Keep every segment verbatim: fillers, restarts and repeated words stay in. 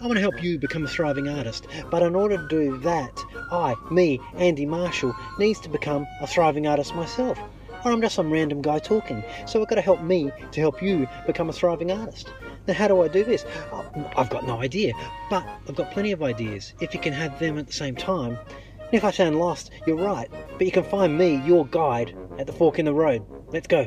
I want to help you become a thriving artist, but in order to do that, I, me, Andy Marshall, needs to become a thriving artist myself. Or I'm just some random guy talking, so it's got to help me to help you become a thriving artist. Now how do I do this? I've got no idea, but I've got plenty of ideas, if you can have them at the same time. And if I sound lost, you're right, but you can find me, your guide, at the fork in the road. Let's go.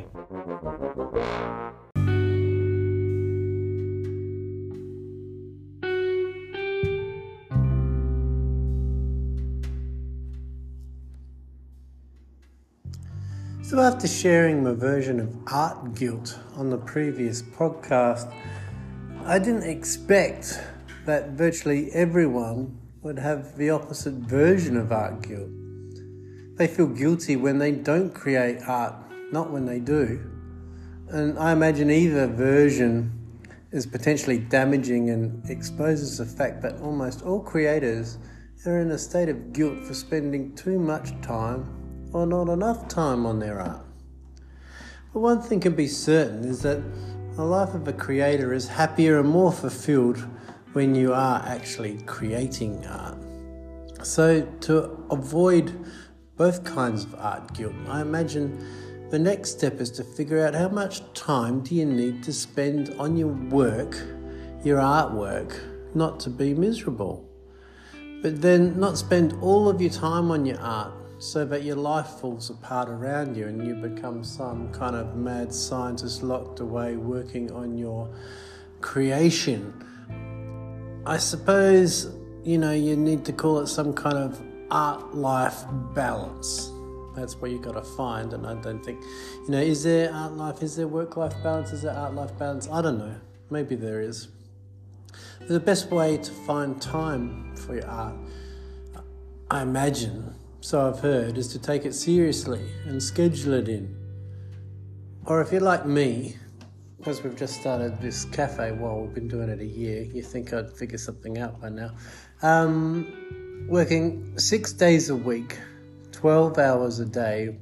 So after sharing my version of art guilt on the previous podcast, I didn't expect that virtually everyone would have the opposite version of art guilt. They feel guilty when they don't create art, not when they do. And I imagine either version is potentially damaging and exposes the fact that almost all creators are in a state of guilt for spending too much time or not enough time on their art. But one thing can be certain is that the life of a creator is happier and more fulfilled when you are actually creating art. So to avoid both kinds of art guilt, I imagine the next step is to figure out how much time do you need to spend on your work, your artwork, not to be miserable. But then not spend all of your time on your art so that your life falls apart around you and you become some kind of mad scientist locked away working on your creation. I suppose, you know, you need to call it some kind of art-life balance. That's what you got to find, and I don't think, you know, is there art-life, is there work-life balance, is there art-life balance? I don't know. Maybe there is. The best way to find time for your art, I imagine, so I've heard, is to take it seriously and schedule it in. Or if you're like me, because we've just started this cafe, well, we've been doing it a year, you think I'd figure something out by now. Um, working six days a week, twelve hours a day,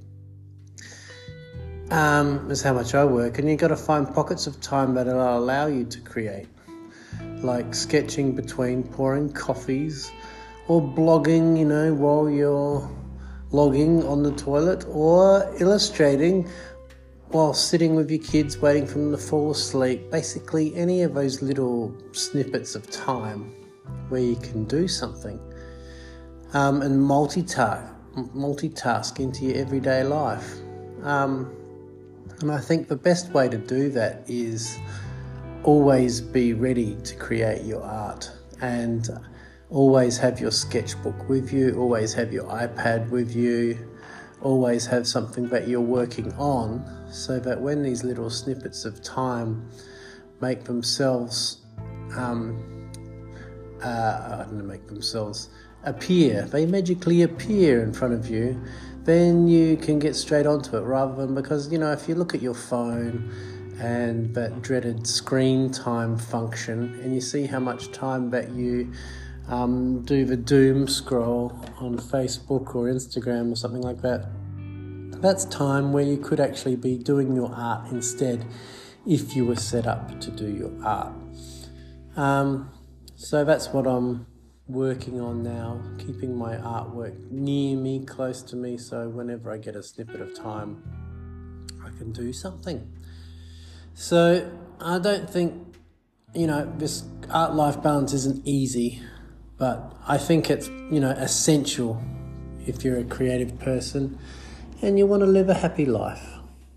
um, is how much I work, and you've got to find pockets of time that will allow you to create, like sketching between pouring coffees, or blogging, you know, while you're logging on the toilet, or illustrating while sitting with your kids waiting for them to fall asleep. Basically, any of those little snippets of time where you can do something um, and multitask, multitask into your everyday life. Um, and I think the best way to do that is always be ready to create your art, and always have your sketchbook with you, always have your iPad with you, always have something that you're working on, so that when these little snippets of time make themselves, um, uh, I don't know, make themselves appear, they magically appear in front of you, then you can get straight onto it, rather than, because, you know, if you look at your phone and that dreaded screen time function, and you see how much time that you Um, do the doom scroll on Facebook or Instagram or something like that. That's time where you could actually be doing your art instead, if you were set up to do your art. Um, so that's what I'm working on now, keeping my artwork near me, close to me, so whenever I get a snippet of time, I can do something. So I don't think, you know, this art-life balance isn't easy, but I think it's, you know, essential if you're a creative person and you want to live a happy life.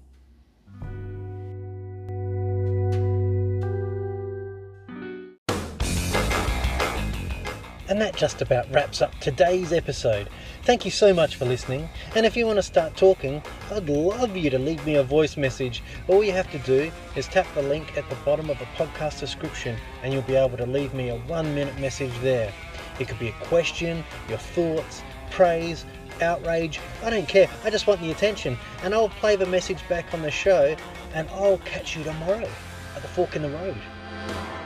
And that just about wraps up today's episode. Thank you so much for listening. And if you want to start talking, I'd love you to leave me a voice message. All you have to do is tap the link at the bottom of the podcast description and you'll be able to leave me a one minute message there. It could be a question, your thoughts, praise, outrage. I don't care. I just want the attention. And I'll play the message back on the show, and I'll catch you tomorrow at the fork in the road.